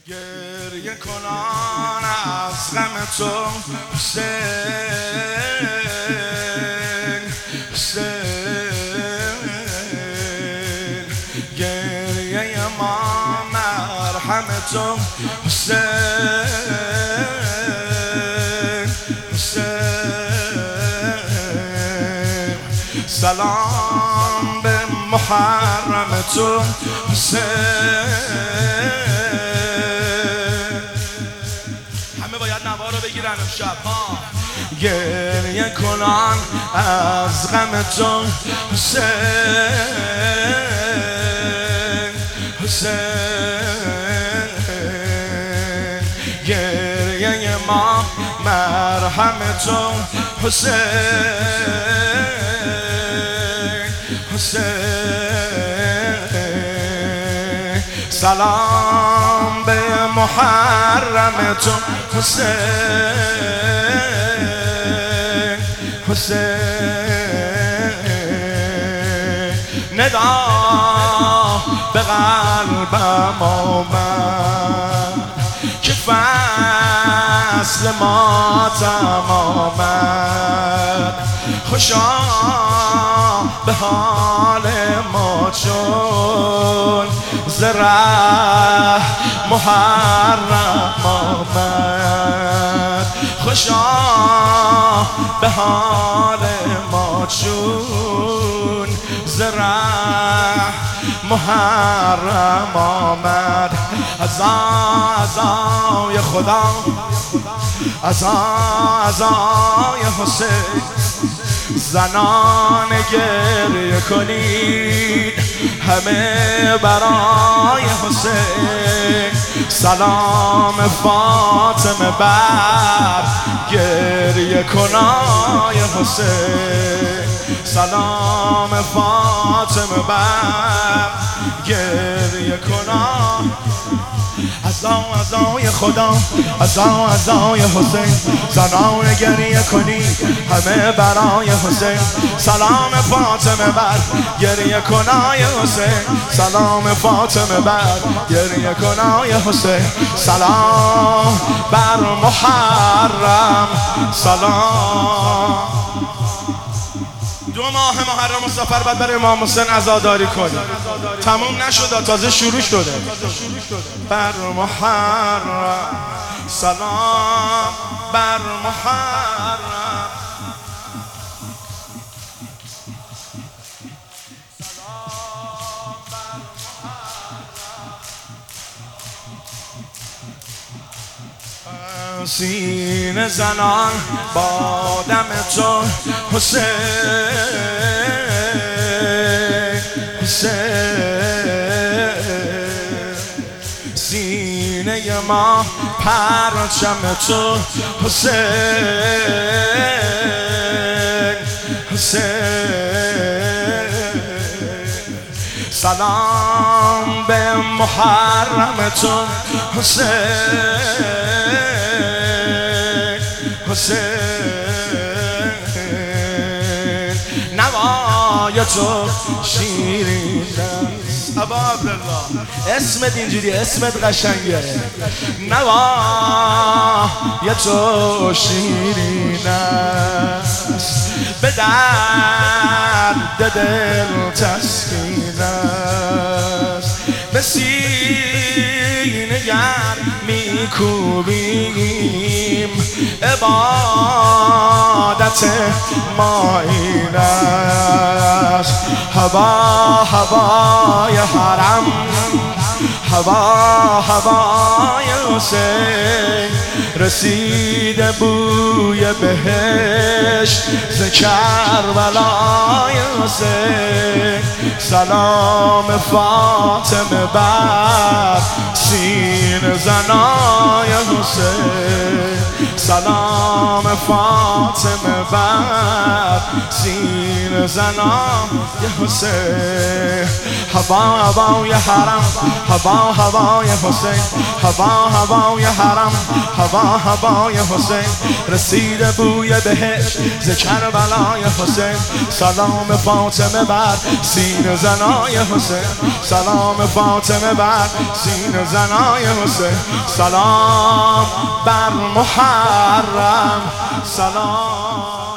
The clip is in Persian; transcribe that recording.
گریه کنان از غم تو حسین حسین، گریه ما مرهم تو حسین حسین، سلام به محرم تو حسین. بگیرن امشب ها. گریه کنان از غم تو حسین حسین، گریه ما مرهم تو حسین حسین، سلام به محرم تو حسین حسین، ندا به قلبم آمد که فصل ماتم آمد، خوشا به حال ما چون ز ره محرم آمد، خوشا به حال ما چون ز ره محرم آمد. عزای خدا، عزای حسین، زنان گریه کنید همه برای حسین، سلام فاطمه بر گریه کنای حسین، سلام فاطمه بر گریه کنای عزای خدا، عزای حسین، زنان گریه کنید همه برای حسین، سلام فاطمه بر گریه کنای حسین، سلام فاطمه بر گریه کنای حسین، سلام بر محرم، سلام. 2 ماه محرم و سفر بعد برای امام حسین عزاداری کنیم، تموم نشده، تازه شروع شده. بر محرم، سلام بر محرم، سینه زنان با دم تو حسین حسین، سینه ما پرچم تو حسین حسین، سلام به محرم تو حسین حسین، نوای تو شیرین است. ابا عبدالله اسمت اینجوری، اسمت قشنگه. نوای تو شیرین است، به درد دل تسکین است، به سینه گر میکوبیم عبادت ما این است. هوای حرم، هوای حسین، رسیده بوی بهشت ز کربلای حسین، سلام فاطمه بر سینه زنای حسین، سلام فاطمه بر سینه زنان یه حسین. هوا هوای حرم، هوا هوای حسین، هوا هوای حرم، هوا هوای حسین. رسیده بوی بهشت ز کربلای حسین. سلام فاطمه بر سینه زنای حسین، سلام فاطمه بر سینه زنای حسین. سلام بر محرم، سلام